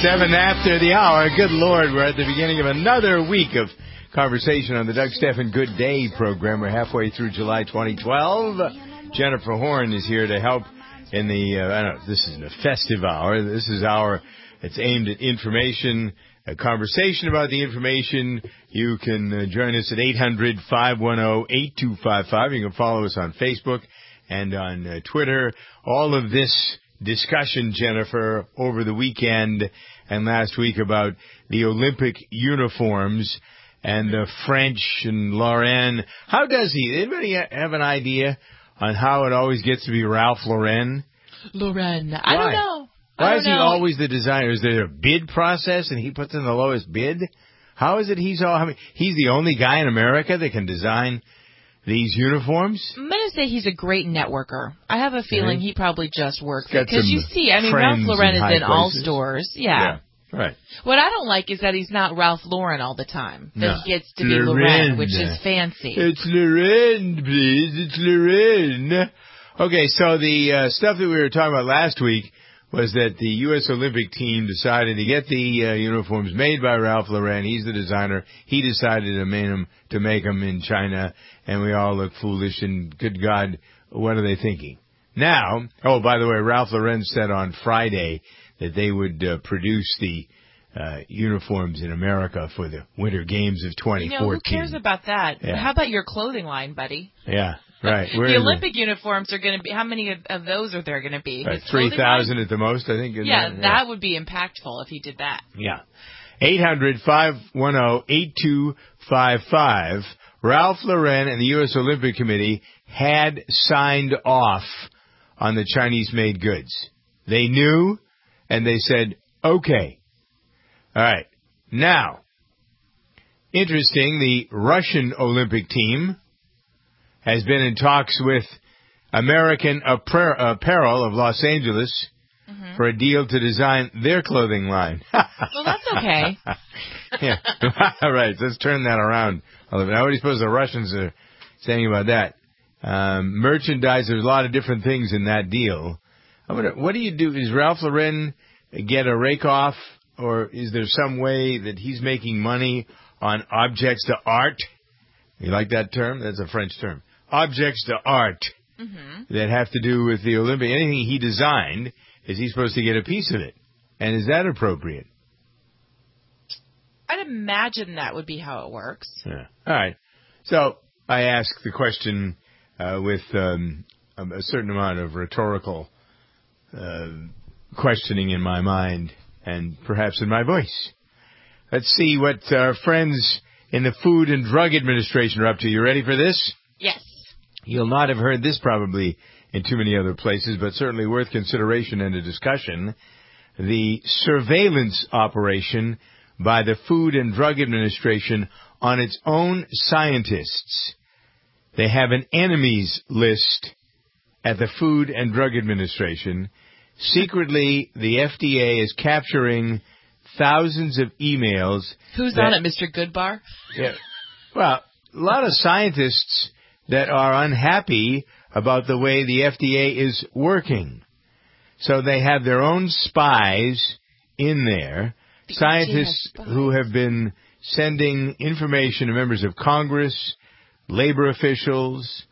7 after the hour. Good Lord, we're at the beginning of another week of conversation on the Doug Stephan Good Day program. We're halfway through July 2012. Jennifer Horn is here to help in the, I don't know, this isn't a festive hour. This is our, it's aimed at information, a conversation about the information. You can join us at 800-510-8255. You can follow us on Facebook and on Twitter. All of this discussion, Jennifer, over the weekend and last week about the Olympic uniforms and the French and Lauren. How does he? Anybody have an idea on how it always gets to be Ralph Lauren? Lauren. I don't know. Why is he always the designer? Is there a bid process and he puts in the lowest bid? How is it he's the only guy in America that can design these uniforms? I'm going to say he's a great networker. I have a feeling he probably just works it. Because you see, Ralph Lauren is in all stores. Yeah. Right. What I don't like is that he's not Ralph Lauren all the time. That he gets to be Lauren, which is fancy. It's Lauren, please. It's Lauren. Okay, so the stuff that we were talking about last week was that the U.S. Olympic team decided to get the uniforms made by Ralph Lauren. He's the designer. He decided to make them in China, and we all look foolish, and good God, what are they thinking? Now, oh, by the way, Ralph Lauren said on Friday that they would produce the uniforms in America for the Winter Games of 2014. Who cares about that? Yeah. How about your clothing line, buddy? Yeah. Right. The Olympic uniforms are going to be, how many of those are there going to be? Right, 3,000 at the most, I think. That would be impactful if he did that. Yeah. 800-510-8255. Ralph Lauren and the U.S. Olympic Committee had signed off on the Chinese-made goods. They knew, and they said, okay. All right. Now, interesting, the Russian Olympic team has been in talks with American Apparel of Los Angeles for a deal to design their clothing line. Well, that's okay. Yeah. All right, let's turn that around. Now, what do you suppose the Russians are saying about that? Merchandise, there's a lot of different things in that deal. What do you do? Is Ralph Lauren get a rake off, or is there some way that he's making money on objects to art? You like that term? That's a French term. Objects to art that have to do with the Olympic. Anything he designed, is he supposed to get a piece of it? And is that appropriate? I'd imagine that would be how it works. Yeah. All right. So I ask the question with a certain amount of rhetorical questioning in my mind and perhaps in my voice. Let's see what our friends in the Food and Drug Administration are up to. You ready for this? Yes. You'll not have heard this probably in too many other places, but certainly worth consideration and a discussion. The surveillance operation by the Food and Drug Administration on its own scientists. They have an enemies list at the Food and Drug Administration. Secretly, the FDA is capturing thousands of emails. Who's on it, Mr. Goodbar? Yeah. Well, a lot of scientists that are unhappy about the way the FDA is working. So they have their own spies in there, scientists who have been sending information to members of Congress, labor officials,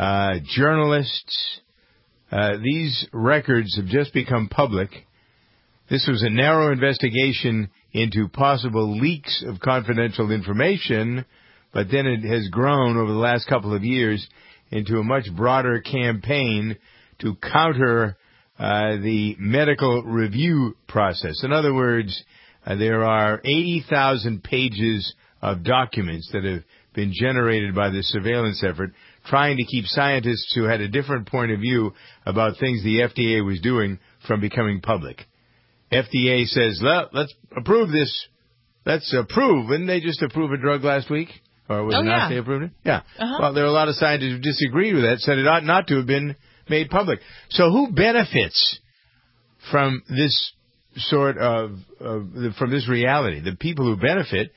journalists. These records have just become public. This was a narrow investigation into possible leaks of confidential information, but then it has grown over the last couple of years into a much broader campaign to counter the medical review process. In other words, there are 80,000 pages of documents that have been generated by the surveillance effort trying to keep scientists who had a different point of view about things the FDA was doing from becoming public. FDA says, let's approve this. Let's approve. Didn't they just approve a drug last week? Or was it not they approved it? Yeah. Well, there are a lot of scientists who disagreed with that, said it ought not to have been made public. So who benefits from this sort of from this reality? The people who benefit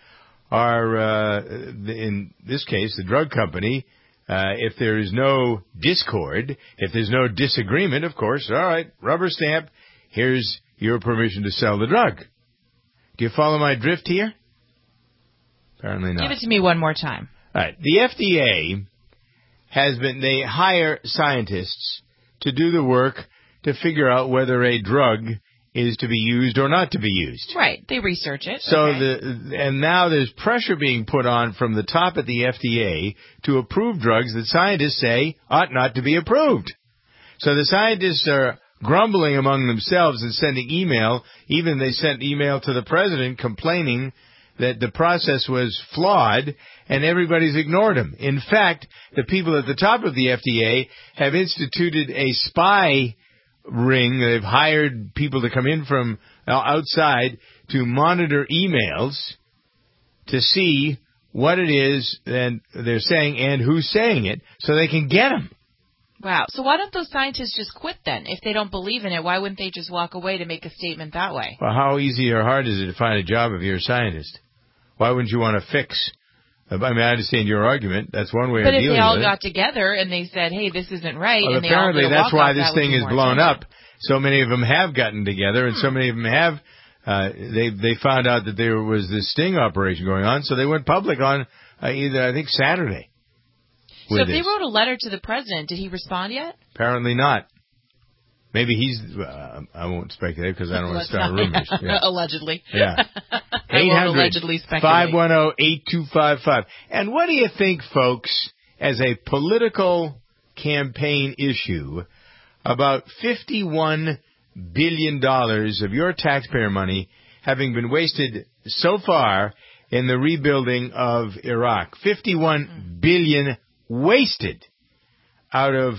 are, in this case, the drug company. If there is no discord, if there's no disagreement, of course, all right, rubber stamp, here's your permission to sell the drug. Do you follow my drift here? Apparently not. Give it to me one more time. All right. The FDA they hire scientists to do the work to figure out whether a drug is to be used or not to be used. Right. They research it. So okay. And now there's pressure being put on from the top at the FDA to approve drugs that scientists say ought not to be approved. So the scientists are grumbling among themselves and sending email. Even they sent email to the president complaining that the process was flawed, and everybody's ignored them. In fact, the people at the top of the FDA have instituted a spy ring. They've hired people to come in from outside to monitor emails to see what it is that they're saying and who's saying it so they can get them. Wow. So why don't those scientists just quit then? If they don't believe in it, why wouldn't they just walk away to make a statement that way? Well, how easy or hard is it to find a job if you're a scientist? Why wouldn't you want to fix? I mean, I understand your argument. That's one way of dealing with it. But if they all got together and they said, hey, this isn't right, well, and they apparently all that's why this thing is blown attention. up. So many of them have gotten together, and so many of them have. They found out that there was this sting operation going on, so they went public on I think Saturday. So if they wrote a letter to the president, did he respond yet? Apparently not. Maybe he's. I won't speculate because I don't want to start rumors. Yeah. Allegedly. Yeah. 800-510-8255. And what do you think, folks, as a political campaign issue, about $51 billion of your taxpayer money having been wasted so far in the rebuilding of Iraq? $51 billion wasted out of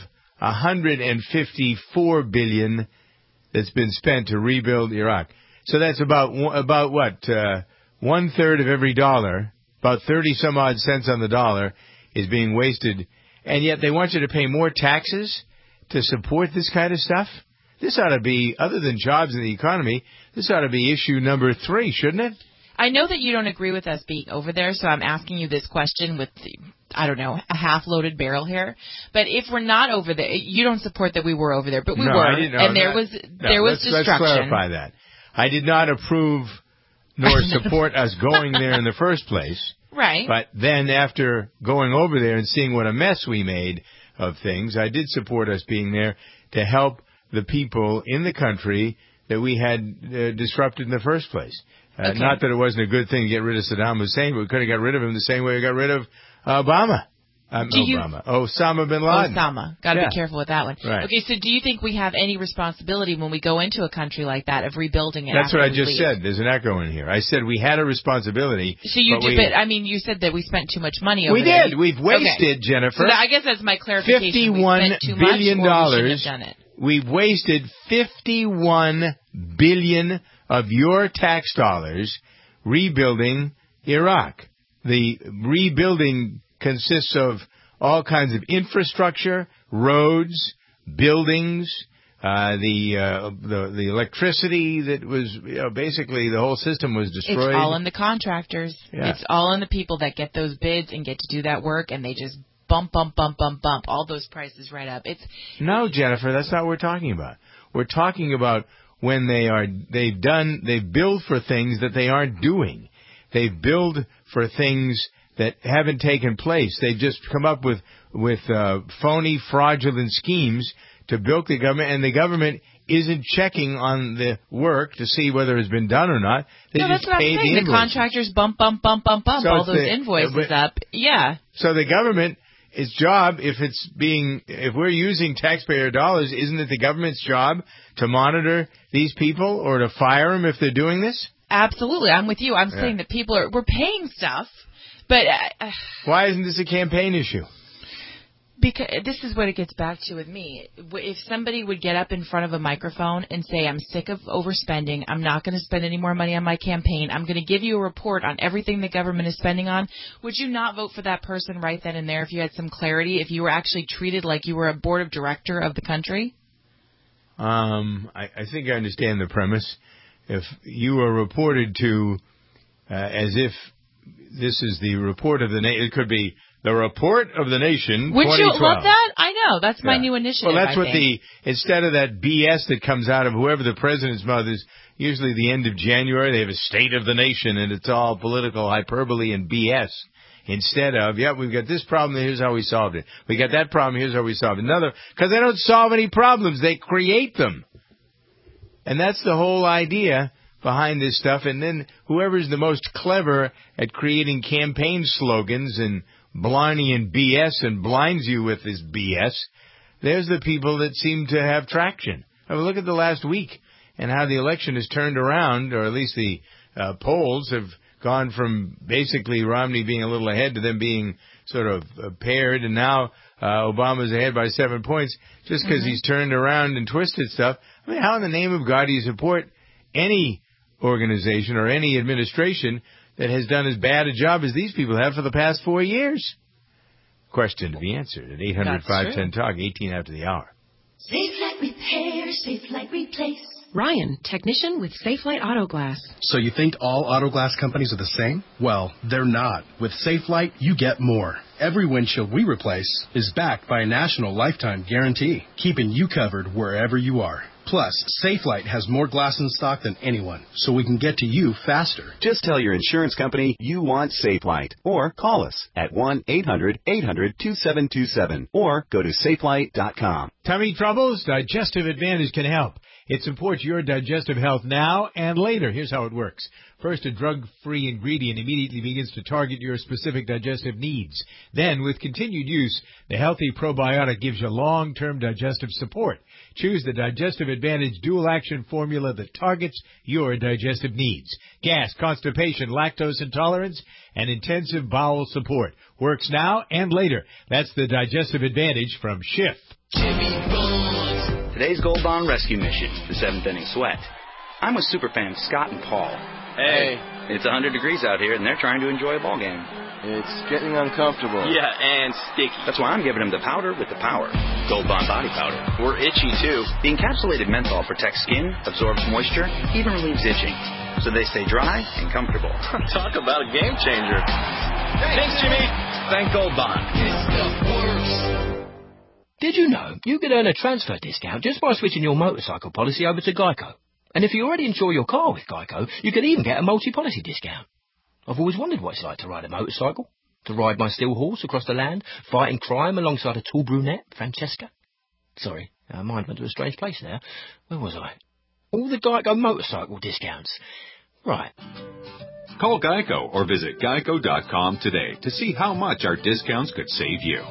$154 billion that's been spent to rebuild Iraq. So that's about what? 1/3 of every dollar, about 30 some odd cents on the dollar, is being wasted. And yet they want you to pay more taxes to support this kind of stuff? This ought to be, other than jobs in the economy, this ought to be issue number 3, shouldn't it? I know that you don't agree with us being over there, so I'm asking you this question with, I don't know, a half-loaded barrel here. But if we're not over there, you don't support that we were over there, but we were, I didn't, and there was destruction. Let's clarify that. I did not approve nor support us going there in the first place. Right. But then after going over there and seeing what a mess we made of things, I did support us being there to help the people in the country that we had disrupted in the first place. Okay. Not that it wasn't a good thing to get rid of Saddam Hussein, but we could have got rid of him the same way we got rid of Osama bin Laden. Osama. Got to be careful with that one. Right. Okay, so do you think we have any responsibility when we go into a country like that of rebuilding it? That's what I just said. There's an echo in here. I said we had a responsibility. So you did, but I mean, you said that we spent too much money over there. We did. We've wasted, Jennifer. So I guess that's my clarification. $51 billion. We shouldn't have done it. We've wasted $51 billion of your tax dollars rebuilding Iraq. The rebuilding consists of all kinds of infrastructure, roads, buildings, the electricity that was, basically the whole system was destroyed. It's all in the contractors. Yeah. It's all in the people that get those bids and get to do that work, and they just bump all those prices right up. No, Jennifer, that's not what we're talking about. We're talking about when they've billed for things that they aren't doing. They've billed for things that haven't taken place. They've just come up with phony, fraudulent schemes to bilk the government, and the government isn't checking on the work to see whether it's been done or not. That's what I'm saying. The contractors bump so all those invoices up. Yeah. So the government, its job, if we're using taxpayer dollars, isn't it the government's job to monitor these people or to fire them if they're doing this? Absolutely. I'm with you. I'm saying that we're paying stuff, but... why isn't this a campaign issue? Because this is what it gets back to with me. If somebody would get up in front of a microphone and say, I'm sick of overspending, I'm not going to spend any more money on my campaign, I'm going to give you a report on everything the government is spending on, would you not vote for that person right then and there if you had some clarity, if you were actually treated like you were a board of director of the country? I think I understand the premise. If you are reported to as if this is the report of the nation, it could be The Report of the Nation, Would 2012. you love that? I know. That's my new initiative. Well, that's instead of that BS that comes out of whoever the president's mouth is, usually the end of January, they have a State of the Nation, and it's all political hyperbole and BS. Instead of, we've got this problem, here's how we solved it. We got that problem, here's how we solved it. Because they don't solve any problems, they create them. And that's the whole idea behind this stuff. And then whoever's the most clever at creating campaign slogans and blarney and BS and blinds you with this BS, there's the people that seem to have traction. I mean, look at the last week and how the election has turned around, or at least the polls have gone from basically Romney being a little ahead to them being sort of paired, and now Obama's ahead by 7 points just because he's turned around and twisted stuff. I mean, how in the name of God do you support any organization or any administration that has done as bad a job as these people have for the past 4 years? Question to be answered at 800-510-TALK, 18 after the hour. Safelite Repair, Safelite Replace. Ryan, technician with Safelite Auto Glass. So you think all auto glass companies are the same? Well, they're not. With Safelite, you get more. Every windshield we replace is backed by a national lifetime guarantee, keeping you covered wherever you are. Plus, Safelite has more glass in stock than anyone, so we can get to you faster. Just tell your insurance company you want Safelite, or call us at 1-800-800-2727, or go to safelite.com. Tummy troubles? Digestive Advantage can help. It supports your digestive health now and later. Here's how it works. First, a drug-free ingredient immediately begins to target your specific digestive needs. Then, with continued use, the healthy probiotic gives you long-term digestive support. Choose the Digestive Advantage dual-action formula that targets your digestive needs. Gas, constipation, lactose intolerance, and intensive bowel support. Works now and later. That's the Digestive Advantage from Schiff. Today's Gold Bond Rescue Mission, the 7th Inning Sweat. I'm with superfans Scott and Paul. Hey. It's 100 degrees out here, and they're trying to enjoy a ball game. It's getting uncomfortable. Yeah, and sticky. That's why I'm giving them the powder with the power. Gold Bond Body Powder. We're itchy, too. The encapsulated menthol protects skin, absorbs moisture, even relieves itching. So they stay dry and comfortable. Talk about a game changer. Thanks, Jimmy. Thank Gold Bond. This stuff works. Did you know you could earn a transfer discount just by switching your motorcycle policy over to Geico? And if you already insure your car with Geico, you can even get a multi-policy discount. I've always wondered what it's like to ride a motorcycle, to ride my steel horse across the land, fighting crime alongside a tall brunette, Francesca. Sorry, my mind went to a strange place now. Where was I? All the Geico motorcycle discounts. Right. Call Geico or visit geico.com today to see how much our discounts could save you.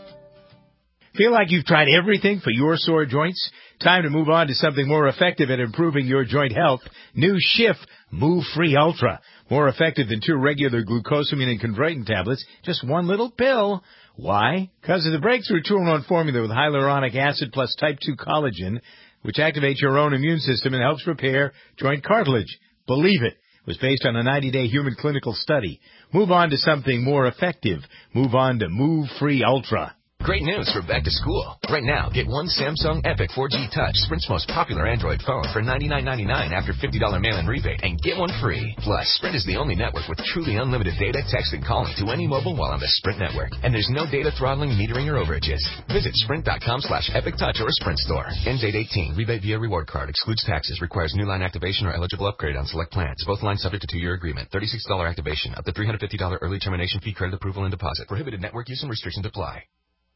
Feel like you've tried everything for your sore joints? Time to move on to something more effective at improving your joint health. New Schiff Move Free Ultra. More effective than 2 regular glucosamine and chondroitin tablets. Just one little pill. Why? Because of the breakthrough 2-in-1 formula with hyaluronic acid plus type 2 collagen, which activates your own immune system and helps repair joint cartilage. Believe it. It was based on a 90-day human clinical study. Move on to something more effective. Move on to Move Free Ultra. Great news for back to school. Right now, get one Samsung Epic 4G Touch, Sprint's most popular Android phone, for $99.99 after $50 mail-in rebate, and get one free. Plus, Sprint is the only network with truly unlimited data, text, and calling to any mobile while on the Sprint network. And there's no data throttling, metering, or overages. Visit sprint.com/Epic Touch or a Sprint store. End date 18. Rebate via reward card. Excludes taxes. Requires new line activation or eligible upgrade on select plans. Both lines subject to 2-year agreement. $36 activation. Up to $350 early termination fee, credit approval, and deposit. Prohibited network use and restrictions apply.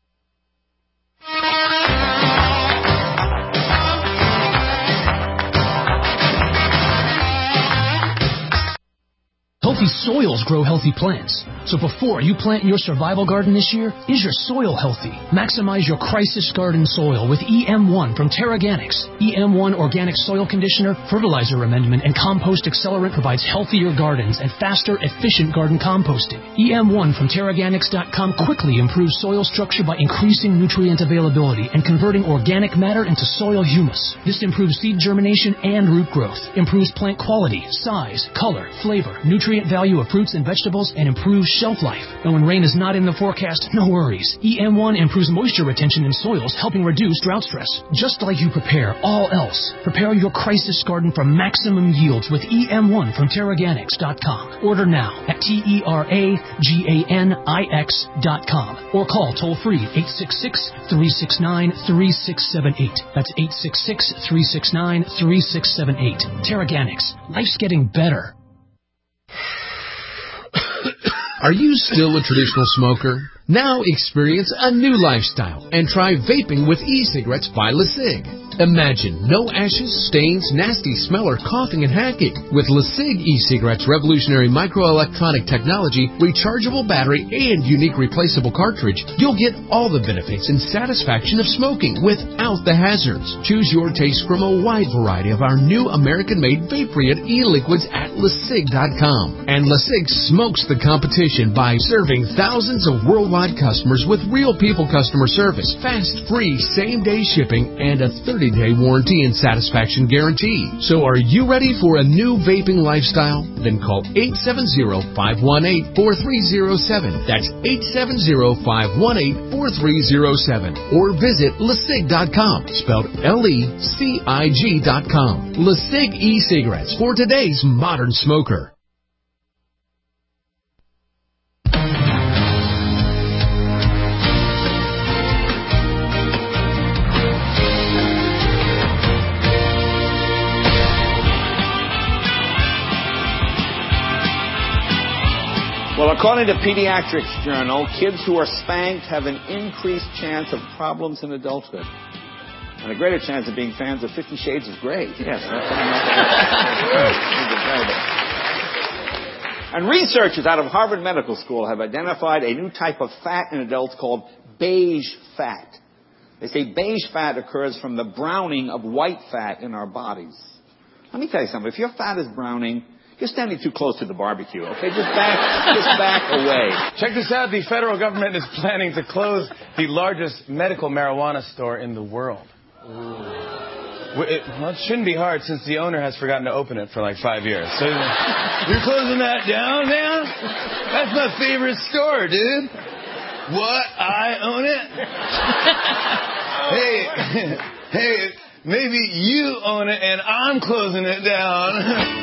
Healthy soils grow healthy plants. So before you plant your survival garden this year, is your soil healthy? Maximize your crisis garden soil with EM1 from Terraganics. EM1 Organic Soil Conditioner, Fertilizer Amendment, and Compost Accelerant provides healthier gardens and faster, efficient garden composting. EM1 from Terraganics.com quickly improves soil structure by increasing nutrient availability and converting organic matter into soil humus. This improves seed germination and root growth, improves plant quality, size, color, flavor, nutrient nutrient value of fruits and vegetables and improves shelf life. And when rain is not in the forecast, no worries. EM1 improves moisture retention in soils, helping reduce drought stress. Just like you prepare all else, prepare your crisis garden for maximum yields with EM1 from TerraGanix.com. Order now at TerraGanix.com or call toll-free 866-369-3678. That's 866-369-3678. TerraGanix. Life's getting better. Are you still a traditional smoker? Now experience a new lifestyle and try vaping with e-cigarettes by LeSig. Imagine no ashes, stains, nasty smell, or coughing and hacking. With LeSig e-cigarettes' revolutionary microelectronic technology, rechargeable battery, and unique replaceable cartridge, you'll get all the benefits and satisfaction of smoking without the hazards. Choose your taste from a wide variety of our new American-made Vaporeate e-liquids at LeSig.com. And LeSig smokes the competition by serving thousands of worldwide customers with real people customer service, fast, free, same-day shipping, and a 30-day warranty and satisfaction guarantee. So are you ready for a new vaping lifestyle? Then call 870-518-4307. That's 870-518-4307. Or visit LeSig.com, spelled LECIG.com. LeSig e-cigarettes for today's modern smoker. Well, according to Pediatrics Journal, kids who are spanked have an increased chance of problems in adulthood. And a greater chance of being fans of 50 Shades of Grey. Yes. And researchers out of Harvard Medical School have identified a new type of fat in adults called beige fat. They say beige fat occurs from the browning of white fat in our bodies. Let me tell you something. If your fat is browning, you're standing too close to the barbecue, okay? Just back away. Check this out. The federal government is planning to close the largest medical marijuana store in the world. Well, it shouldn't be hard since the owner has forgotten to open it for like 5 years. So you're closing that down now? That's my favorite store, dude. What? I own it? Hey, maybe you own it and I'm closing it down.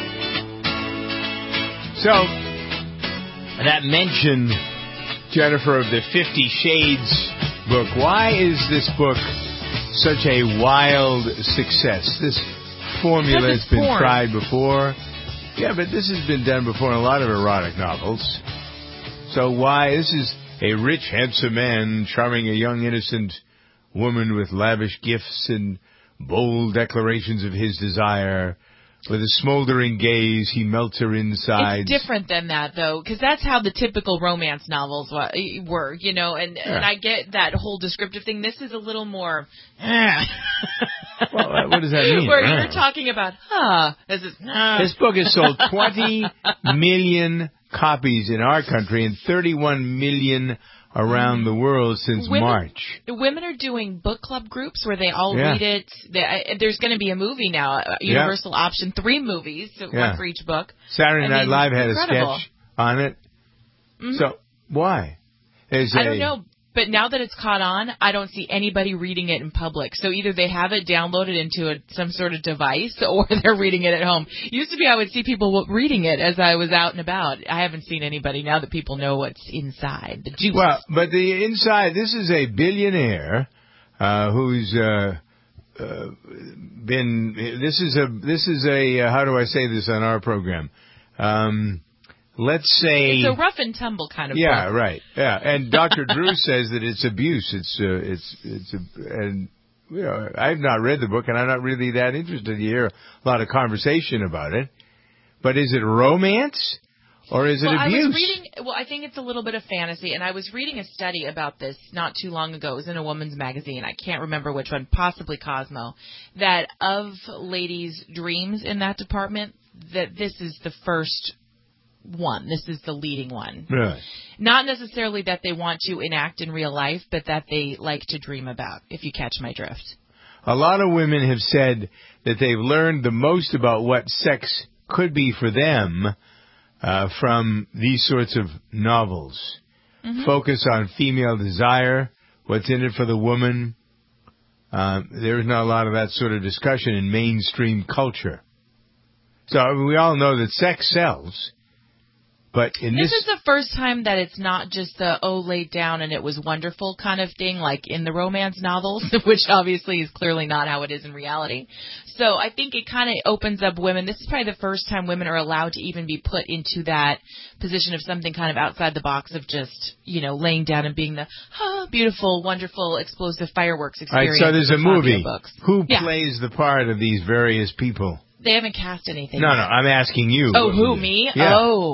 So, that mention, Jennifer, of the 50 Shades book. Why is this book such a wild success? This formula has been tried before. Yeah, but this has been done before in a lot of erotic novels. So why? This is a rich, handsome man charming a young, innocent woman with lavish gifts and bold declarations of his desire. With a smoldering gaze, he melts her inside. It's different than that, though, because that's how the typical romance novels were, you know, and I get that whole descriptive thing. This is a little more... Well, what does that mean? Where you're talking about, This book has sold 20 million copies in our country and 31 million around the world since March. Women are doing book club groups where they all read it. There's going to be a movie now, Universal Option, 3 movies, one for each book. Saturday Night Live had a sketch on it. Mm-hmm. So, why? I don't know. But now that it's caught on, I don't see anybody reading it in public. So either they have it downloaded into some sort of device or they're reading it at home. Used to be I would see people reading it as I was out and about. I haven't seen anybody now that people know what's inside, the juice. Well, but the inside, this is a billionaire who's been, this is a, how do I say this on our program? Let's say it's a rough and tumble kind of book. Right. Yeah, and Dr. Drew says that it's abuse. And you know, I've not read the book, and I'm not really that interested to hear a lot of conversation about it. But is it romance or is it abuse? I think it's a little bit of fantasy, and I was reading a study about this not too long ago. It was in a woman's magazine. I can't remember which one, possibly Cosmo, that of ladies' dreams in that department, that this is the first one. This is the leading one. Right. Not necessarily that they want to enact in real life, but that they like to dream about, if you catch my drift. A lot of women have said that they've learned the most about what sex could be for them from these sorts of novels. Focus on female desire, what's in it for the woman. There's not a lot of that sort of discussion in mainstream culture. So we all know that sex sells. But this is the first time that it's not just the, laid down and it was wonderful kind of thing, like in the romance novels, which obviously is clearly not how it is in reality. So I think it kind of opens up women. This is probably the first time women are allowed to even be put into that position of something kind of outside the box of just, laying down and being the beautiful, wonderful, explosive fireworks experience. All right, so there's a movie. Who Yeah. plays the part of these various people? They haven't cast anything. No, yet. I'm asking you. Oh, who, me? Yeah.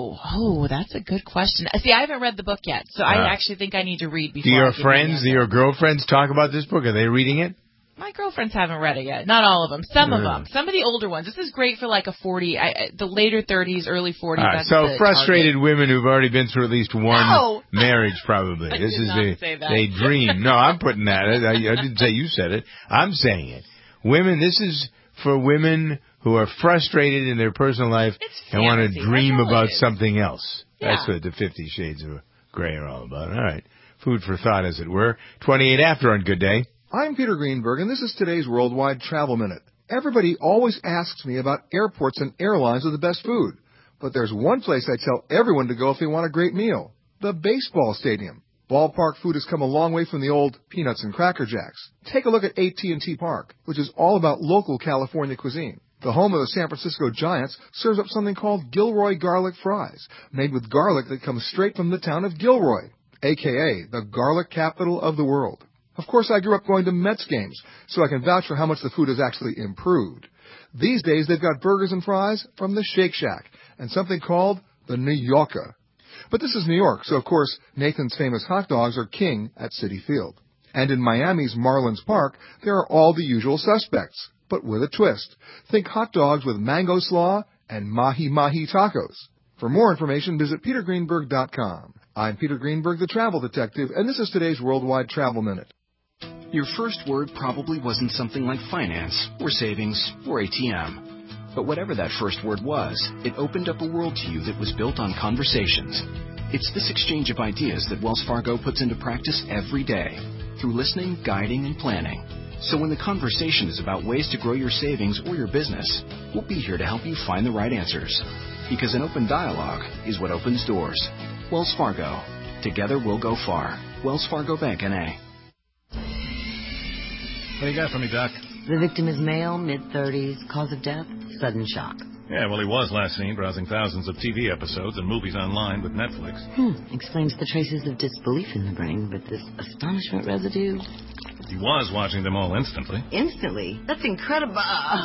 Oh, that's a good question. See, I haven't read the book yet, so I actually think I need to read before. Do your girlfriends talk about this book? Are they reading it? My girlfriends haven't read it yet. Not all of them. Some of them. Some of the older ones. This is great for like a 40, the later 30s, early 40s. That's So the frustrated target. women who've already been through at least one marriage, probably. I This did is not say that. they dream. No, I'm putting that. I didn't say you said it. I'm saying it. Women, this is for women who are frustrated in their personal life and want to dream about something else. Yeah. That's what the 50 Shades of Grey are all about. All right. Food for thought, as it were. 28 after on Good Day. I'm Peter Greenberg, and this is today's Worldwide Travel Minute. Everybody always asks me about airports and airlines with the best food. But there's one place I tell everyone to go if they want a great meal. The baseball stadium. Ballpark food has come a long way from the old peanuts and Cracker Jacks. Take a look at AT&T Park, which is all about local California cuisine. The home of the San Francisco Giants serves up something called Gilroy garlic fries, made with garlic that comes straight from the town of Gilroy, a.k.a. the garlic capital of the world. Of course, I grew up going to Mets games, so I can vouch for how much the food has actually improved. These days, they've got burgers and fries from the Shake Shack and something called the New Yorker. But this is New York, so of course, Nathan's famous hot dogs are king at Citi Field. And in Miami's Marlins Park, there are all the usual suspects, but with a twist. Think hot dogs with mango slaw and mahi-mahi tacos. For more information, visit petergreenberg.com. I'm Peter Greenberg, the travel detective, and this is today's Worldwide Travel Minute. Your first word probably wasn't something like finance, or savings, or ATM. But whatever that first word was, it opened up a world to you that was built on conversations. It's this exchange of ideas that Wells Fargo puts into practice every day, through listening, guiding, and planning. So when the conversation is about ways to grow your savings or your business, we'll be here to help you find the right answers. Because an open dialogue is what opens doors. Wells Fargo. Together we'll go far. Wells Fargo Bank, N.A. What do you got for me, Doc? The victim is male, mid-30s, cause of death, sudden shock. Yeah, well, he was last seen browsing thousands of TV episodes and movies online with Netflix. Explains the traces of disbelief in the brain, but this astonishment residue... He was watching them all instantly. Instantly? That's incredible.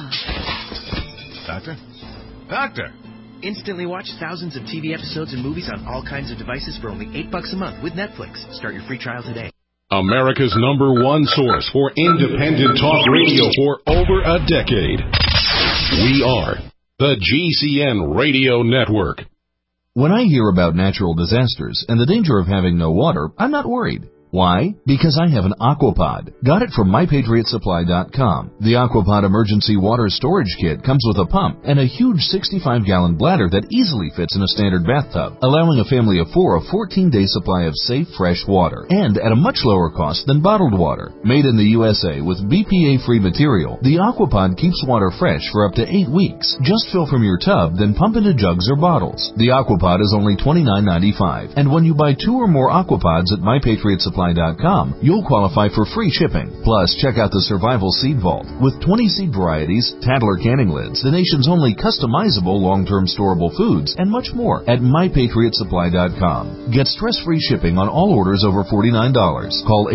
Doctor? Doctor! Instantly watch thousands of TV episodes and movies on all kinds of devices for only $8 a month with Netflix. Start your free trial today. America's #1 source for independent talk radio for over a decade. We are the GCN Radio Network. When I hear about natural disasters and the danger of having no water, I'm not worried. Why? Because I have an Aquapod. Got it from MyPatriotSupply.com. The Aquapod Emergency Water Storage Kit comes with a pump and a huge 65-gallon bladder that easily fits in a standard bathtub, allowing a family of 4 a 14-day supply of safe, fresh water, and at a much lower cost than bottled water. Made in the USA with BPA-free material, the Aquapod keeps water fresh for up to 8 weeks. Just fill from your tub, then pump into jugs or bottles. The Aquapod is only $29.95, and when you buy 2 or more Aquapods at MyPatriotSupply.com, you'll qualify for free shipping. Plus, check out the Survival Seed Vault. With 20 seed varieties, Tadler canning lids, the nation's only customizable long-term storable foods, and much more at MyPatriotSupply.com. Get stress-free shipping on all orders over $49. Call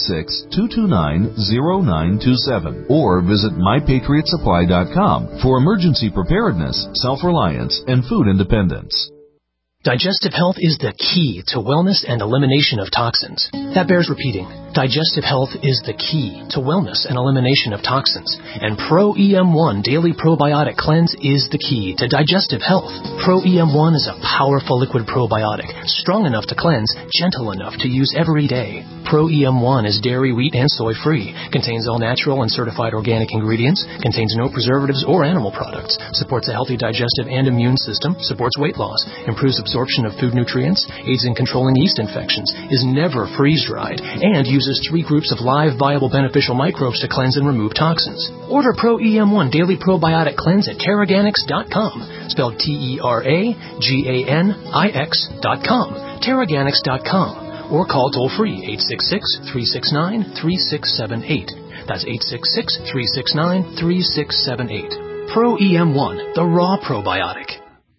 866-229-0927 or visit MyPatriotSupply.com for emergency preparedness, self-reliance, and food independence. Digestive health is the key to wellness and elimination of toxins. That bears repeating. Digestive health is the key to wellness and elimination of toxins. And Pro EM1 Daily Probiotic Cleanse is the key to digestive health. Pro EM1 is a powerful liquid probiotic, strong enough to cleanse, gentle enough to use every day. Pro EM1 is dairy, wheat, and soy-free, contains all natural and certified organic ingredients, contains no preservatives or animal products, supports a healthy digestive and immune system, supports weight loss, improves absorption of food nutrients, aids in controlling yeast infections, is never freeze-dried, and uses 3 groups of live, viable, beneficial microbes to cleanse and remove toxins. Order Pro EM1 Daily Probiotic Cleanse at Terraganix.com, spelled Terraganix.com, Terraganix.com, or call toll-free 866-369-3678. That's 866-369-3678. Pro EM1, the raw probiotic.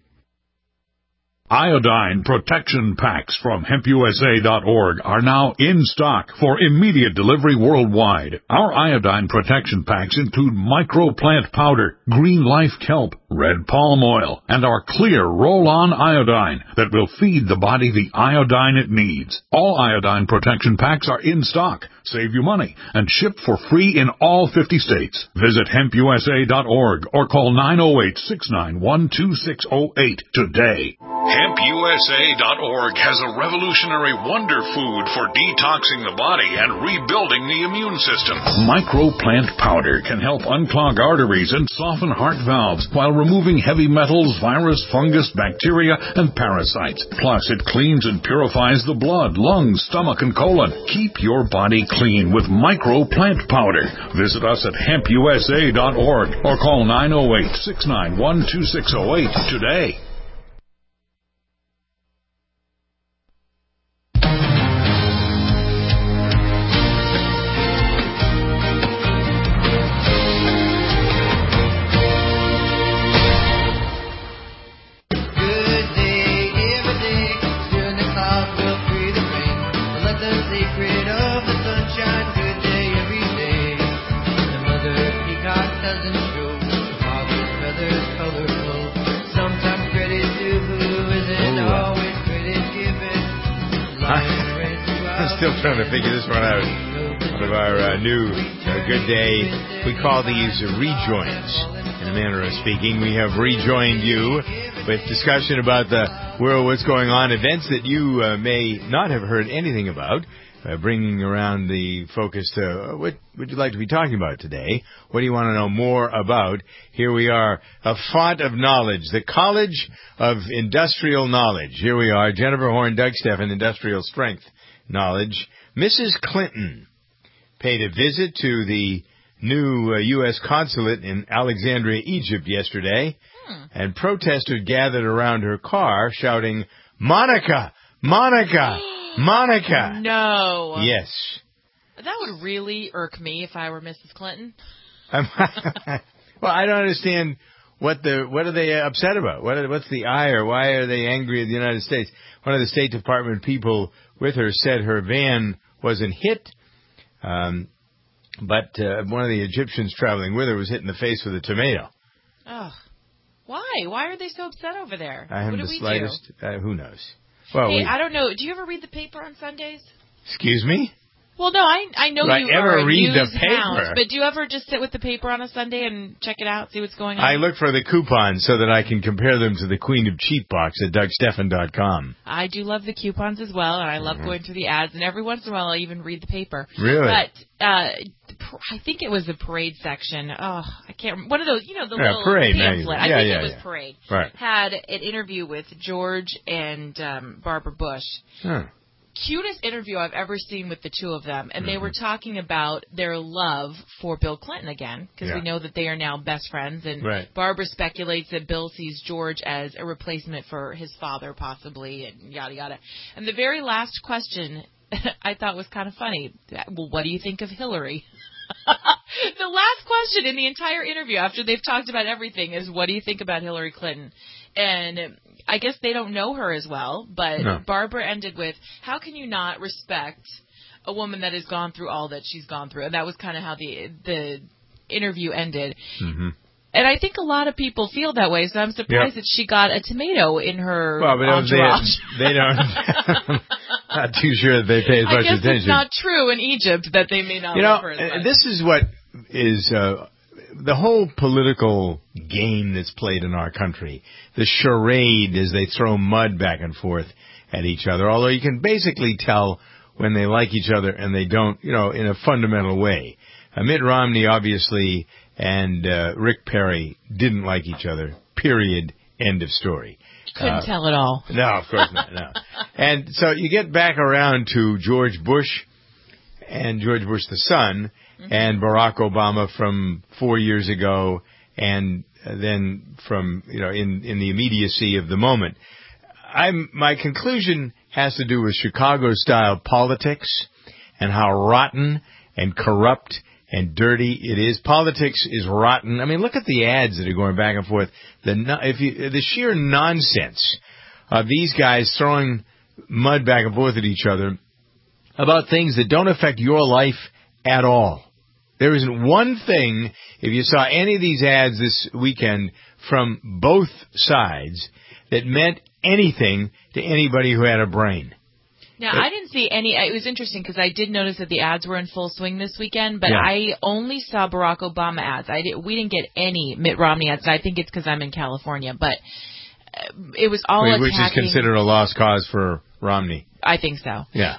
Iodine protection packs from HempUSA.org are now in stock for immediate delivery worldwide. Our iodine protection packs include microplant powder, green life kelp, red palm oil, and our clear roll-on iodine that will feed the body the iodine it needs. All iodine protection packs are in stock, save you money, and ship for free in all 50 states. Visit HempUSA.org or call 908-691-2608 today. HempUSA.org has a revolutionary wonder food for detoxing the body and rebuilding the immune system. Microplant powder can help unclog arteries and soften heart valves while removing heavy metals, virus, fungus, bacteria, and parasites. Plus, it cleans and purifies the blood, lungs, stomach, and colon. Keep your body clean with microplant powder. Visit us at HempUSA.org or call 908-691-2608 today. Trying to figure this one out. One of our new Good Day, we call these rejoins, in a manner of speaking. We have rejoined you with discussion about the world, what's going on, events that you may not have heard anything about, bringing around the focus to what would you like to be talking about today? What do you want to know more about? Here we are, a font of knowledge, the College of Industrial Knowledge. Here we are, Jennifer Horn, Doug Steffen, Industrial Strength Knowledge. Mrs. Clinton paid a visit to the new U.S. consulate in Alexandria, Egypt yesterday, and protesters gathered around her car shouting, "Monica! Monica! Monica!" No. Yes. That would really irk me if I were Mrs. Clinton. Well, I don't understand what are they upset about? What's the ire? Why are they angry at the United States? One of the State Department people with her said her van wasn't hit, but one of the Egyptians traveling with her was hit in the face with a tomato. Oh, why? Why are they so upset over there? I haven't the slightest. Who knows? Well, hey, I don't know. Do you ever read the paper on Sundays? Excuse me? Well, no, I know you ever are a read news the paper? hound, but do you ever just sit with the paper on a Sunday and check it out, see what's going on? I look for the coupons so that I can compare them to the Queen of Cheap Box at DougSteffen.com. I do love the coupons as well, and I love going through the ads, and every once in a while I'll even read the paper. Really? But I think it was the parade section. Oh, I can't remember. One of those, the little parade pamphlet. Magazine. I think it was Parade. Right. Had an interview with George and Barbara Bush. Huh. Cutest interview I've ever seen with the two of them, and they were talking about their love for Bill Clinton again, because we know that they are now best friends, and Barbara speculates that Bill sees George as a replacement for his father, possibly, and yada yada. And the very last question I thought was kind of funny. Well, what do you think of Hillary? The last question in the entire interview, after they've talked about everything, is what do you think about Hillary Clinton? And I guess they don't know her as well, but Barbara ended with, how can you not respect a woman that has gone through all that she's gone through? And that was kind of how the interview ended. Mm-hmm. And I think a lot of people feel that way, so I'm surprised that she got a tomato in her entourage. They don't. Not too sure that they pay as much attention. I guess it's not true in Egypt that they may not love her as much. This is what is the whole political game that's played in our country. The charade as they throw mud back and forth at each other, although you can basically tell when they like each other and they don't, in a fundamental way. Mitt Romney, obviously, and Rick Perry didn't like each other, period, end of story. Couldn't tell at all. No, of course not, no. And so you get back around to George Bush and George Bush the son and Barack Obama from 4 years ago and then from, in the immediacy of the moment. My conclusion has to do with Chicago-style politics and how rotten and corrupt and dirty it is. Politics is rotten. I mean, look at the ads that are going back and forth. The sheer nonsense of these guys throwing mud back and forth at each other about things that don't affect your life at all. There isn't one thing, if you saw any of these ads this weekend from both sides, that meant anything to anybody who had a brain. Now, I didn't see any. It was interesting because I did notice that the ads were in full swing this weekend, but I only saw Barack Obama ads. We didn't get any Mitt Romney ads. I think it's because I'm in California, but it was all attacking. Which is considered a lost cause for Romney. I think so. Yeah.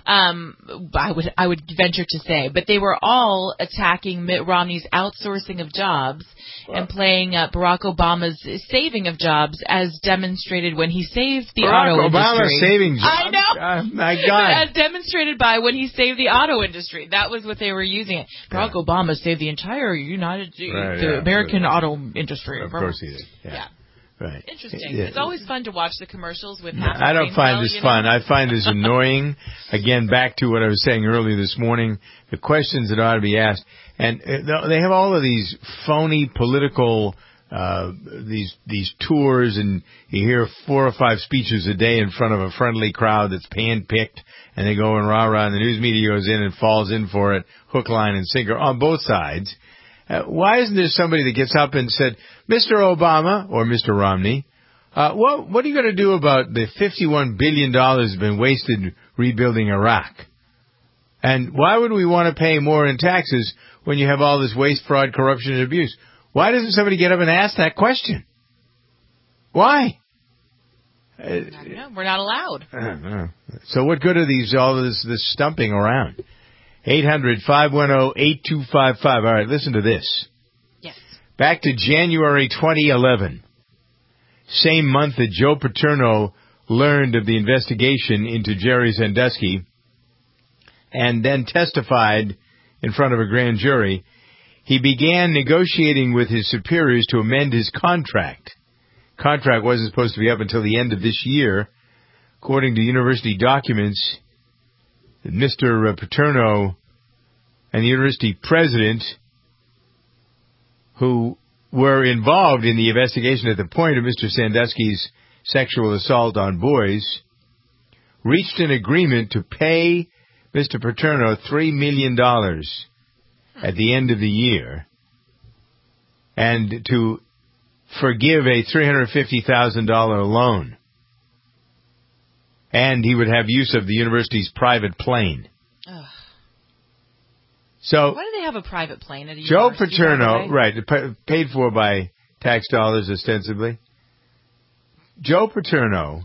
I would venture to say, but they were all attacking Mitt Romney's outsourcing of jobs and playing Barack Obama's saving of jobs as demonstrated when he saved the auto industry. Barack Obama saving jobs. I know. My God. As demonstrated by when he saved the auto industry. That was what they were using it. Barack Obama saved the entire American auto industry. Of course he did. Yeah. Right. Interesting. Yeah. It's always fun to watch the commercials with I don't find this fun. I find this annoying. Again, back to what I was saying earlier this morning, the questions that ought to be asked. And they have all of these phony political, these tours, and you hear 4 or 5 speeches a day in front of a friendly crowd that's hand-picked, and they go and rah-rah, and the news media goes in and falls in for it, hook, line, and sinker, on both sides. Why isn't there somebody that gets up and said, Mr. Obama or Mr. Romney, what are you going to do about the $51 billion that's been wasted rebuilding Iraq? And why would we want to pay more in taxes when you have all this waste, fraud, corruption, and abuse? Why doesn't somebody get up and ask that question? Why? I don't know. We're not allowed. So what good are all this stumping around? 800-510-8255. All right, listen to this. Yes. Back to January 2011. Same month that Joe Paterno learned of the investigation into Jerry Sandusky and then testified in front of a grand jury, he began negotiating with his superiors to amend his contract. Contract wasn't supposed to be up until the end of this year. According to university documents, Mr. Paterno and the university president, who were involved in the investigation at the point of Mr. Sandusky's sexual assault on boys, reached an agreement to pay Mr. Paterno $3 million at the end of the year and to forgive a $350,000 loan. And he would have use of the university's private plane. Ugh. So, why do they have a private plane at a Joe university? Paterno, right, paid for by tax dollars ostensibly. Joe Paterno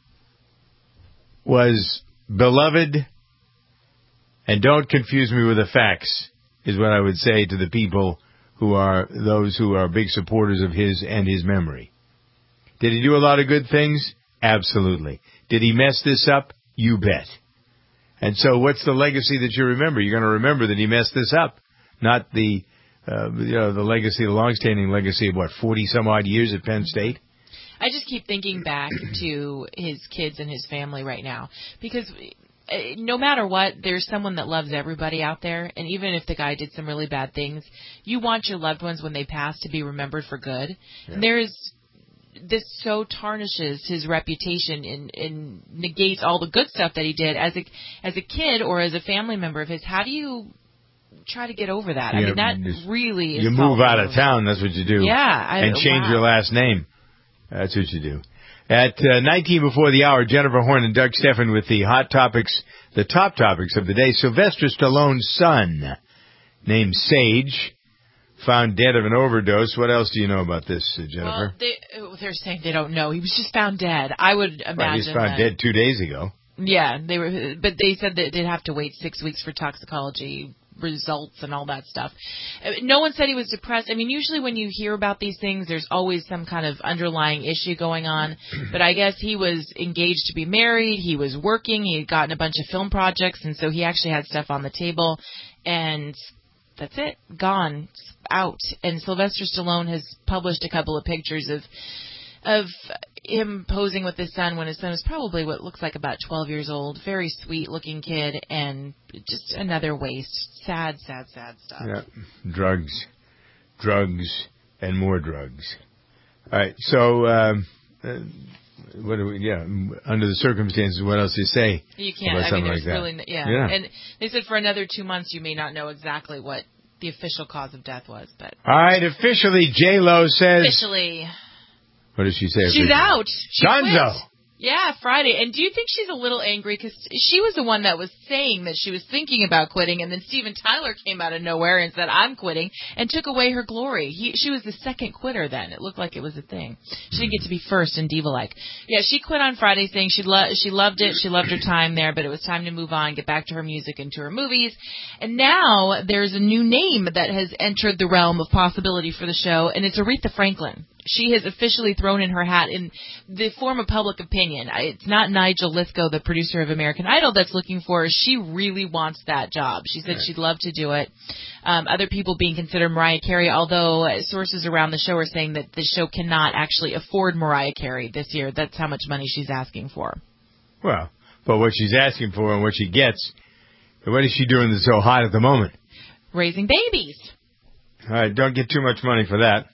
was beloved, and don't confuse me with the facts, is what I would say to the people who are those who are big supporters of his and his memory. Did he do a lot of good things? Absolutely. Did he mess this up? You bet. And so what's the legacy that you remember? You're going to remember that he messed this up, not the legacy, the long-standing legacy of, 40-some-odd years at Penn State? I just keep thinking back to his kids and his family right now, because no matter what, there's someone that loves everybody out there, and even if the guy did some really bad things, you want your loved ones when they pass to be remembered for good. Yeah. And this so tarnishes his reputation and negates all the good stuff that he did as a kid or as a family member of his. How do you try to get over that. I mean, that really is. You move out of town. That's what you do. Yeah. And change your last name. That's what you do. At 19 before the hour, Jennifer Horn and Doug Stephan with the hot topics, the top topics of the day. Sylvester Stallone's son, named Sage, found dead of an overdose. What else do you know about this, Jennifer? Well, they're saying they don't know. He was just found dead. I would imagine. Right, he was found dead 2 days ago. Yeah, but they said that they'd have to wait 6 weeks for toxicology results and all that stuff. No one said he was depressed. I mean, usually when you hear about these things, there's always some kind of underlying issue going on. But I guess he was engaged to be married. He was working. He had gotten a bunch of film projects, and so he actually had stuff on the table. And that's it. Gone. Out. And Sylvester Stallone has published a couple of pictures of him posing with his son when his son was probably what looks like about 12 years old. Very sweet-looking kid, and just another waste. Sad, sad, sad stuff. Yeah. Drugs, and more drugs. All right, so what do we? Yeah, under the circumstances, what else do you say? You can't. About something like that? Really, yeah. And they said for another 2 months you may not know exactly what the official cause of death was, but. All right, officially, J-Lo says. Officially. What does she say? She's out. She Gonzo. quit. Yeah, Friday. And do you think she's a little angry? Because she was the one that was saying that she was thinking about quitting, and then Steven Tyler came out of nowhere and said, I'm quitting, and took away her glory. She was the second quitter then. It looked like it was a thing. She didn't get to be first and diva-like. Yeah, she quit on Friday saying she loved it. She loved her time there, but it was time to move on, get back to her music and to her movies. And now there's a new name that has entered the realm of possibility for the show, and it's Aretha Franklin. She has officially thrown in her hat in the form of public opinion. It's not Nigel Lithgow, the producer of American Idol, that's looking for her. She really wants that job. She said she'd love to do it. Other people being considered Mariah Carey, although sources around the show are saying that the show cannot actually afford Mariah Carey this year. That's how much money she's asking for. Well, but what she's asking for and what she gets, what is she doing that's so hot at the moment? Raising babies. All right, don't get too much money for that.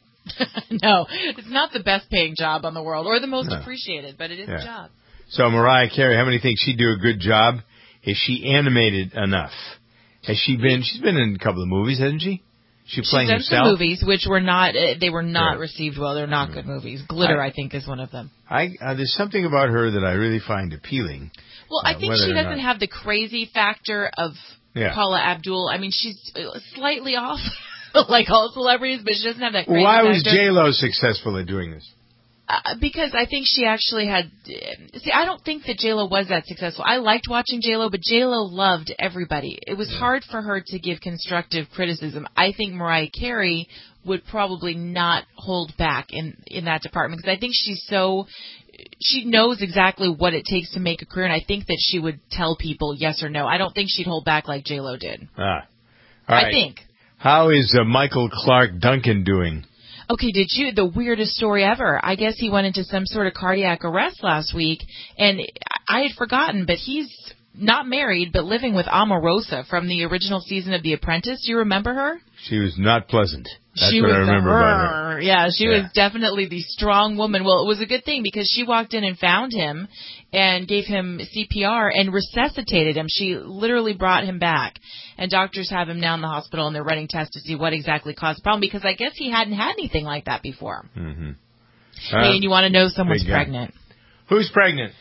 No, it's not the best paying job on the world or the most appreciated, but it is a job. So Mariah Carey, how many think she'd do a good job? Is she animated enough? Has she been? She's been in a couple of movies, hasn't she? She's playing done herself. Some movies which were not. They were not received well. They're not good movies. Glitter, I think, is one of them. There's something about her that I really find appealing. Well, I think she doesn't have the crazy factor of Paula Abdul. I mean, she's slightly off. Like all celebrities, but she doesn't have that crazy Why was factor. J-Lo successful at doing this? Because I think she actually had... See, I don't think that J-Lo was that successful. I liked watching J-Lo, but J-Lo loved everybody. It was hard for her to give constructive criticism. I think Mariah Carey would probably not hold back in that department, because I think she's so... She knows exactly what it takes to make a career, and I think that she would tell people yes or no. I don't think she'd hold back like J-Lo did. All right. I think. How is Michael Clark Duncan doing? Okay, the weirdest story ever. I guess he went into some sort of cardiac arrest last week, and I had forgotten, but he's not married, but living with Omarosa from the original season of The Apprentice. Do you remember her? She was not pleasant. That's what I remember about her. Yeah, she was definitely the strong woman. Well, it was a good thing because she walked in and found him and gave him CPR and resuscitated him. She literally brought him back. And doctors have him now in the hospital, and they're running tests to see what exactly caused the problem, because I guess he hadn't had anything like that before. Mm-hmm. Hey, and you want to know someone's pregnant. Who's pregnant?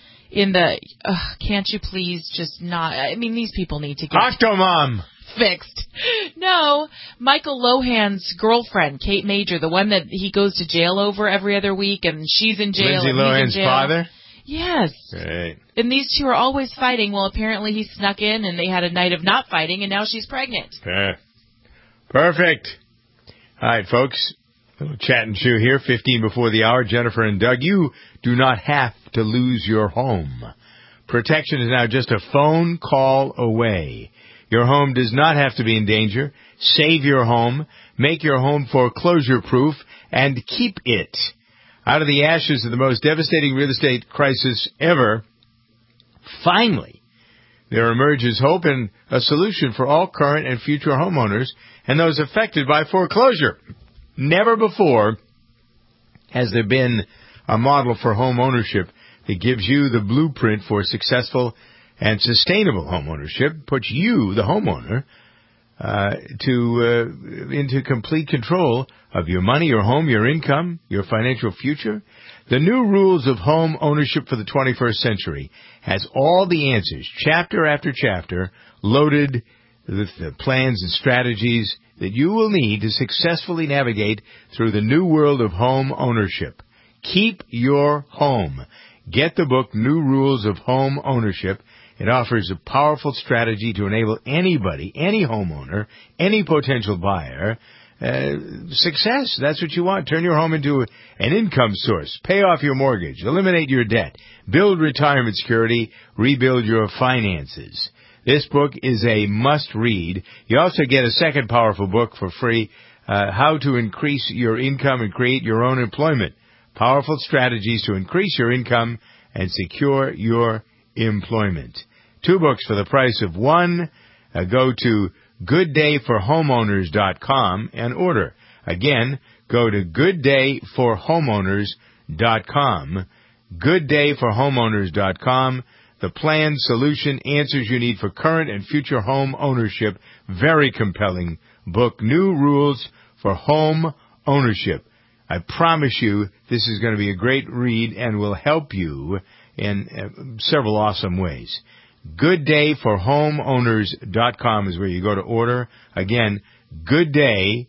Can't you please just not... I mean, these people need to get... Octomom! Fixed. No, Michael Lohan's girlfriend, Kate Major, the one that he goes to jail over every other week, and she's in jail. Lindsay and Lohan's he's in jail. father? Yes. Great. And these two are always fighting. Well, apparently he snuck in, and they had a night of not fighting, and now she's pregnant. Perfect. All right, folks. A little chat and chew here, 15 before the hour. Jennifer and Doug, you do not have to lose your home. Protection is now just a phone call away. Your home does not have to be in danger. Save your home. Make your home foreclosure-proof, and keep it. Out of the ashes of the most devastating real estate crisis ever, finally, there emerges hope and a solution for all current and future homeowners and those affected by foreclosure. Never before has there been a model for home ownership that gives you the blueprint for successful and sustainable home ownership, puts you, the homeowner, into complete control of your money, your home, your income, your financial future. The New Rules of Home Ownership for the 21st Century has all the answers, chapter after chapter, loaded with the plans and strategies that you will need to successfully navigate through the new world of home ownership. Keep your home. Get the book, New Rules of Home Ownership. It offers a powerful strategy to enable anybody, any homeowner, any potential buyer, success. That's what you want. Turn your home into an income source. Pay off your mortgage. Eliminate your debt. Build retirement security. Rebuild your finances. This book is a must-read. You also get a second powerful book for free, How to Increase Your Income and Create Your Own Employment. Powerful strategies to increase your income and secure your employment. 2 books for the price of one. Go to gooddayforhomeowners.com and order. Again, go to gooddayforhomeowners.com. gooddayforhomeowners.com. The plan, solution, answers you need for current and future home ownership. Very compelling book, New Rules for Home Ownership. I promise you this is going to be a great read and will help you in several awesome ways. gooddayforhomeowners.com is where you go to order. Again, Goodday,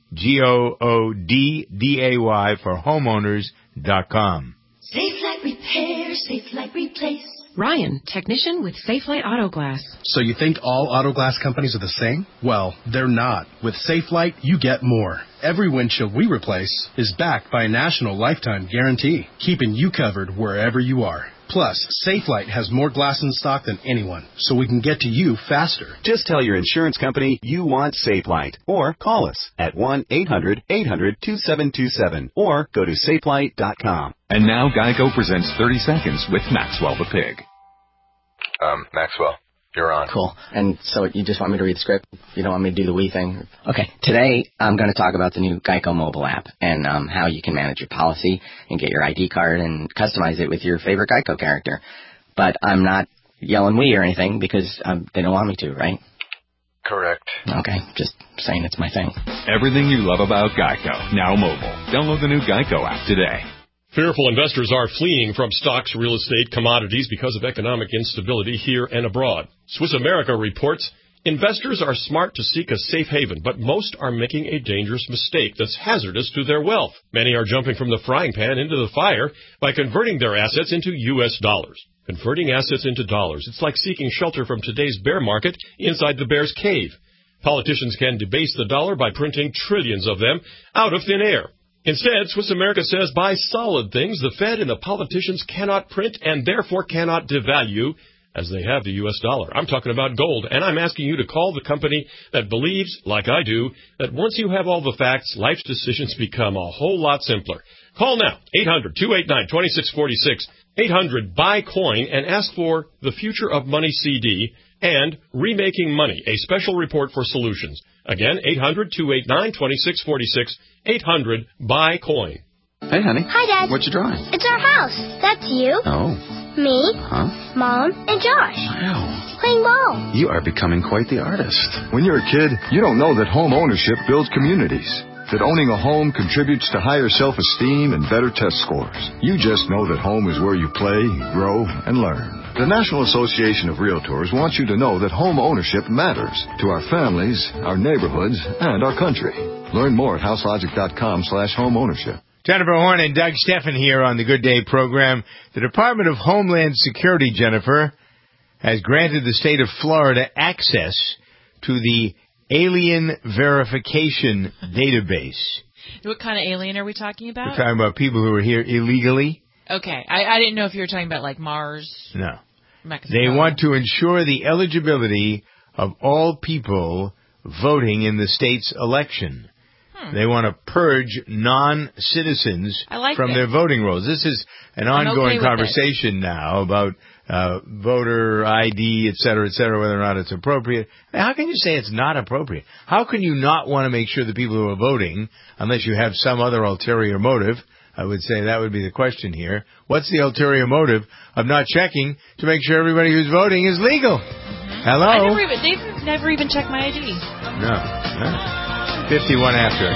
Goodday, for homeowners.com. Safe Light Repair, Safe Light Replace. Ryan, technician with Safelite Auto Glass. So you think all auto glass companies are the same? Well, they're not. With Safelite, you get more. Every windshield we replace is backed by a national lifetime guarantee, keeping you covered wherever you are. Plus, Safelite has more glass in stock than anyone, so we can get to you faster. Just tell your insurance company you want Safelite, or call us at 1-800-800-2727, or go to safelite.com. And now Geico presents 30 Seconds with Maxwell the Pig. Maxwell, you're on. Cool. And so you just want me to read the script? You don't want me to do the wee thing? Okay. Today, I'm going to talk about the new Geico mobile app and how you can manage your policy and get your ID card and customize it with your favorite Geico character. But I'm not yelling wee or anything because they don't want me to, right? Correct. Okay. Just saying it's my thing. Everything you love about Geico, now mobile. Download the new Geico app today. Fearful investors are fleeing from stocks, real estate, commodities because of economic instability here and abroad. Swiss America reports investors are smart to seek a safe haven, but most are making a dangerous mistake that's hazardous to their wealth. Many are jumping from the frying pan into the fire by converting their assets into U.S. dollars. Converting assets into dollars, it's like seeking shelter from today's bear market inside the bear's cave. Politicians can debase the dollar by printing trillions of them out of thin air. Instead, Swiss America says buy solid things the Fed and the politicians cannot print and therefore cannot devalue as they have the U.S. dollar. I'm talking about gold, and I'm asking you to call the company that believes, like I do, that once you have all the facts, life's decisions become a whole lot simpler. Call now, 800-289-2646, 800-BUY-COIN, and ask for the Future of Money CD and Remaking Money, a special report for solutions. Again, 800-289-2646, 800-BUY-COIN. Hey, honey. Hi, Dad. What you drawing? It's our house. That's you. Oh. Me. Huh? Mom and Josh. Wow. Playing ball. You are becoming quite the artist. When you're a kid, you don't know that home ownership builds communities. That owning a home contributes to higher self-esteem and better test scores. You just know that home is where you play, grow, and learn. The National Association of Realtors wants you to know that home ownership matters to our families, our neighborhoods, and our country. Learn more at houselogic.com/homeownership. Jennifer Horn and Doug Steffen here on the Good Day program. The Department of Homeland Security, Jennifer, has granted the state of Florida access to the Alien Verification Database. What kind of alien are we talking about? We're talking about people who are here illegally. Okay. I didn't know if you were talking about, like, Mars. No. Mexico. They want to ensure the eligibility of all people voting in the state's election. They want to purge non-citizens from their voting rolls. This is an ongoing conversation now about voter ID, et cetera, whether or not it's appropriate. How can you say it's not appropriate? How can you not want to make sure the people who are voting, unless you have some other ulterior motive? I would say that would be the question here. What's the ulterior motive of not checking to make sure everybody who's voting is legal? Hello? They've never even checked my ID. No. 51 after.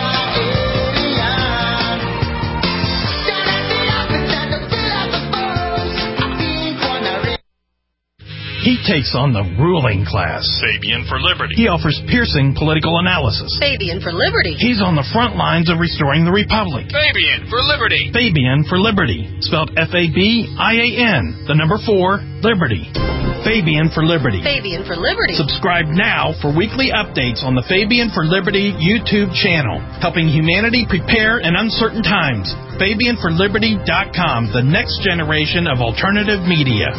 He takes on the ruling class. Fabian for Liberty. He offers piercing political analysis. Fabian for Liberty. He's on the front lines of restoring the Republic. Fabian for Liberty. Fabian for Liberty. Spelled Fabian. The number 4, Liberty. Fabian for Liberty. Fabian for Liberty. Subscribe now for weekly updates on the Fabian for Liberty YouTube channel, helping humanity prepare in uncertain times. FabianForLiberty.com, the next generation of alternative media.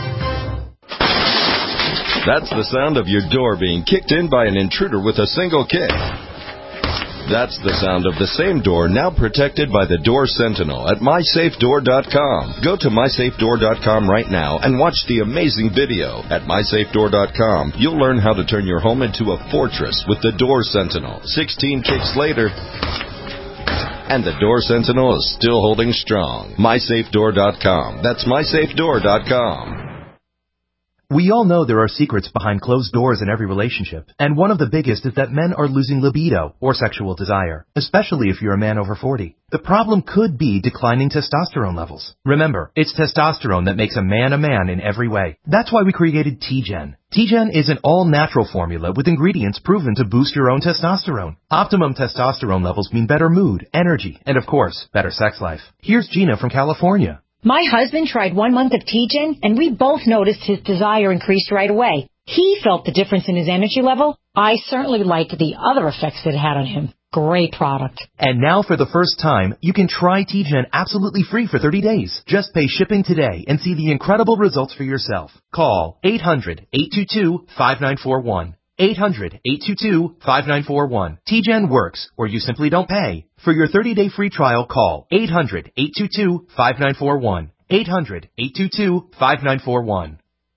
That's the sound of your door being kicked in by an intruder with a single kick. That's the sound of the same door now protected by the Door Sentinel at MySafeDoor.com. Go to MySafeDoor.com right now and watch the amazing video. At MySafeDoor.com, you'll learn how to turn your home into a fortress with the Door Sentinel. 16 kicks later, and the Door Sentinel is still holding strong. MySafeDoor.com. That's MySafeDoor.com. We all know there are secrets behind closed doors in every relationship, and one of the biggest is that men are losing libido, or sexual desire, especially if you're a man over 40. The problem could be declining testosterone levels. Remember, it's testosterone that makes a man in every way. That's why we created T-Gen. T-Gen is an all-natural formula with ingredients proven to boost your own testosterone. Optimum testosterone levels mean better mood, energy, and of course, better sex life. Here's Gina from California. My husband tried 1 month of T-Gen, and we both noticed his desire increased right away. He felt the difference in his energy level. I certainly liked the other effects it had on him. Great product. And now for the first time, you can try T-Gen absolutely free for 30 days. Just pay shipping today and see the incredible results for yourself. Call 800-822-5941. 800-822-5941. T-Gen works, or you simply don't pay. For your 30-day free trial, call 800-822-5941. 800-822-5941.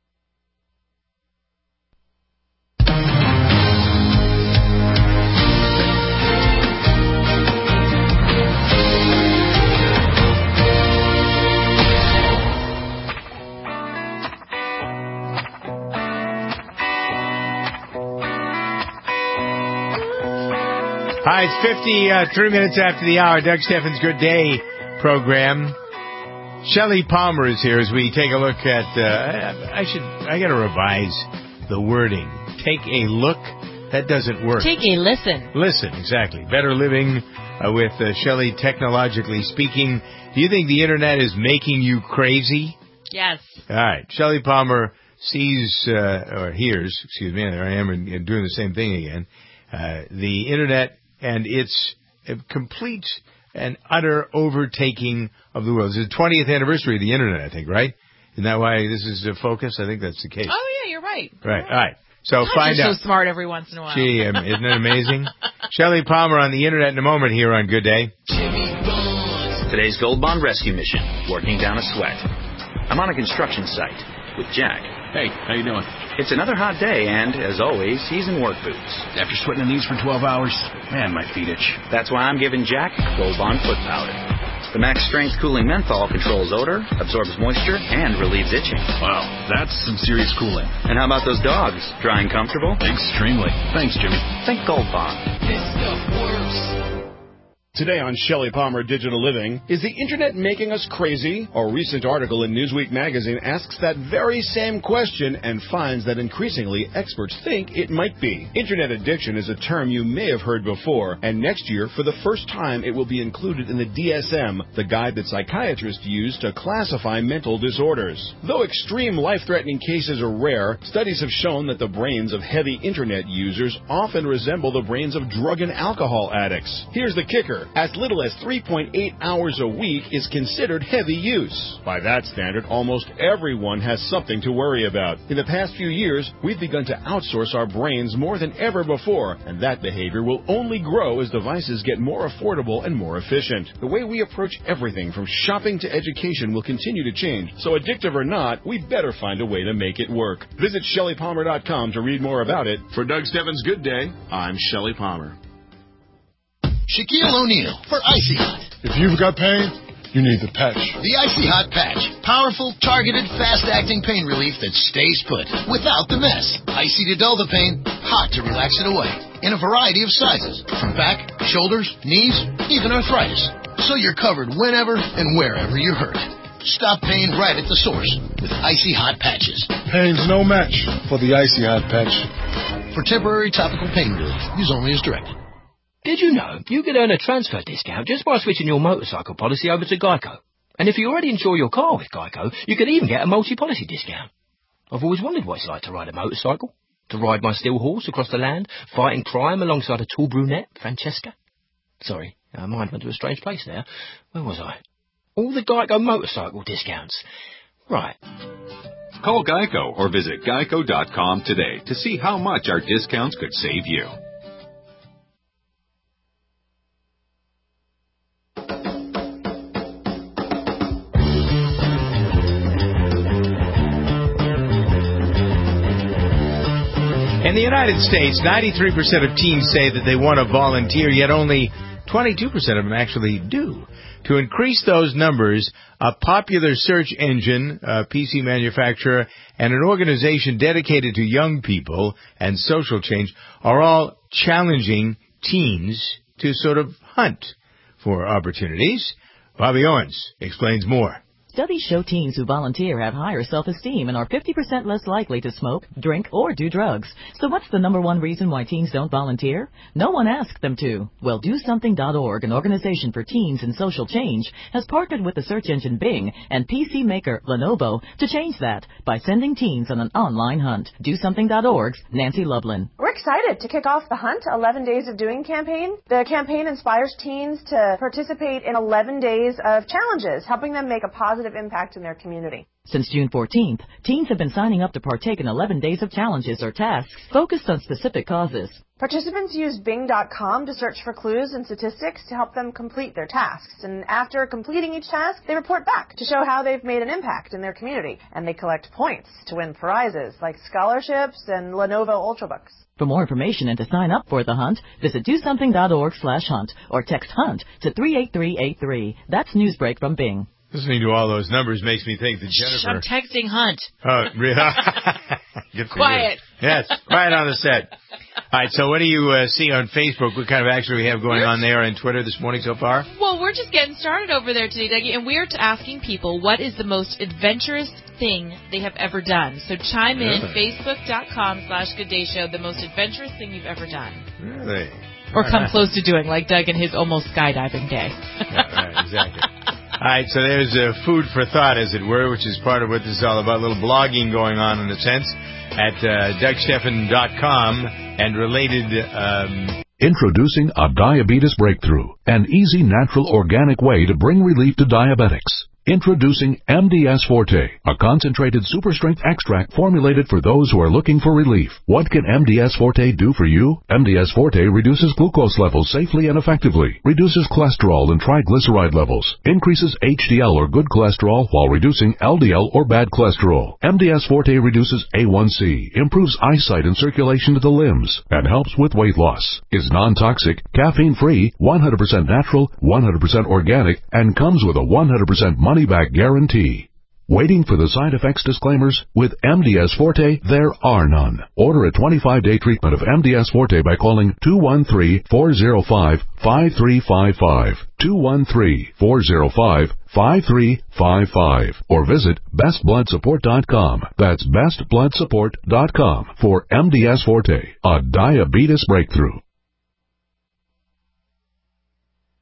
Hi, it's 53 minutes after the hour. Doug Steffens' Good Day program. Shelley Palmer is here as we take a look at, I gotta revise the wording. Take a look. That doesn't work. Take a listen. Listen, exactly. Better living with Shelley, technologically speaking. Do you think the internet is making you crazy? Yes. All right. Shelley Palmer sees, or hears, excuse me, there I am doing the same thing again, the internet and its complete and utter overtaking of the world. It's the 20th anniversary of the internet, I think, right? Isn't that why this is a focus? I think that's the case. Oh, yeah, you're right. Right. All right. So God, find you're out. so smart every once in a while. Gee, isn't it amazing? Shelley Palmer on the internet in a moment here on Good Day. Today's Gold Bond rescue mission, working down a sweat. I'm on a construction site with Jack. Hey, how you doing? It's another hot day, and, as always, he's in work boots. After sweating in these for 12 hours, man, my feet itch. That's why I'm giving Jack Gold Bond foot powder. The max strength cooling menthol controls odor, absorbs moisture, and relieves itching. Wow, that's some serious cooling. And how about those dogs? Drying comfortable? Extremely. Thanks, Jimmy. Think Gold Bond. This stuff works. Today on Shelley Palmer Digital Living, is the internet making us crazy? A recent article in Newsweek magazine asks that very same question and finds that increasingly experts think it might be. Internet addiction is a term you may have heard before, and next year, for the first time, it will be included in the DSM, the guide that psychiatrists use to classify mental disorders. Though extreme life-threatening cases are rare, studies have shown that the brains of heavy internet users often resemble the brains of drug and alcohol addicts. Here's the kicker. As little as 3.8 hours a week is considered heavy use. By that standard, almost everyone has something to worry about. In the past few years, we've begun to outsource our brains more than ever before, and that behavior will only grow as devices get more affordable and more efficient. The way we approach everything from shopping to education will continue to change, so addictive or not, we better find a way to make it work. Visit ShelleyPalmer.com to read more about it. For Doug Steffens' Good Day, I'm Shelley Palmer. Shaquille O'Neal for Icy Hot. If you've got pain, You need the patch. The Icy Hot Patch. Powerful, targeted, fast-acting pain relief that stays put without the mess. Icy to dull the pain, hot to relax it away. In a variety of sizes, from back, shoulders, knees, even arthritis. So you're covered whenever and wherever you're hurt. Stop pain right at the source with Icy Hot Patches. Pain's no match for the Icy Hot Patch. For temporary topical pain relief, use only as directed. Did you know you could earn a transfer discount just by switching your motorcycle policy over to Geico? And if you already insure your car with Geico, you could even get a multi-policy discount. I've always wondered what it's like to ride a motorcycle, to ride my steel horse across the land, fighting crime alongside a tall brunette, Francesca. Sorry, my mind went to a strange place there. Where was I? All the Geico motorcycle discounts. Right. Call Geico or visit geico.com today to see how much our discounts could save you. In the United States, 93% of teens say that they want to volunteer, yet only 22% of them actually do. To increase those numbers, a popular search engine, a PC manufacturer, and an organization dedicated to young people and social change are all challenging teens to sort of hunt for opportunities. Bobby Owens explains more. Studies show teens who volunteer have higher self-esteem and are 50% less likely to smoke, drink, or do drugs. So what's the number one reason why teens don't volunteer? No one asked them to. Well, DoSomething.org, an organization for teens and social change, has partnered with the search engine Bing and PC maker Lenovo to change that by sending teens on an online hunt. DoSomething.org's Nancy Lublin. We're excited to kick off the Hunt 11 Days of Doing campaign. The campaign inspires teens to participate in 11 days of challenges, helping them make a positive impact in their community. Since June 14th, teens have been signing up to partake in 11 days of challenges or tasks focused on specific causes. Participants use Bing.com to search for clues and statistics to help them complete their tasks. And after completing each task, they report back to show how they've made an impact in their community. And they collect points to win prizes like scholarships and Lenovo Ultrabooks. For more information and to sign up for the hunt, visit DoSomething.org/hunt or text HUNT to 38383. That's Newsbreak from Bing. Listening to all those numbers makes me think that Jennifer... I'm texting Hunt. Oh, really? Good for Quiet. You. Yes, quiet on the set. All right, so what do you see on Facebook? What kind of action we have going on there and Twitter this morning so far? Well, we're just getting started over there today, Dougie, and we're asking people what is the most adventurous thing they have ever done. So chime in, Facebook.com/GoodDayShow, the most adventurous thing you've ever done. Really? Or come close to doing, like Doug and his almost skydiving day. Right, exactly. All right, so there's food for thought, as it were, which is part of what this is all about. A little blogging going on, in a sense, at DougSteffen.com and related... Introducing a diabetes breakthrough, an easy, natural, organic way to bring relief to diabetics. Introducing MDS Forte, a concentrated super-strength extract formulated for those who are looking for relief. What can MDS Forte do for you? MDS Forte reduces glucose levels safely and effectively, reduces cholesterol and triglyceride levels, increases HDL or good cholesterol while reducing LDL or bad cholesterol. MDS Forte reduces A1C, improves eyesight and circulation to the limbs, and helps with weight loss. Is non-toxic, caffeine-free, 100% natural, 100% organic, and comes with a 100% money-back guarantee. Waiting for the side effects disclaimers? With MDS Forte, there are none. Order a 25-day treatment of MDS Forte by calling 213-405-5355, 213-405-5355, or visit bestbloodsupport.com. That's bestbloodsupport.com for MDS Forte, a diabetes breakthrough.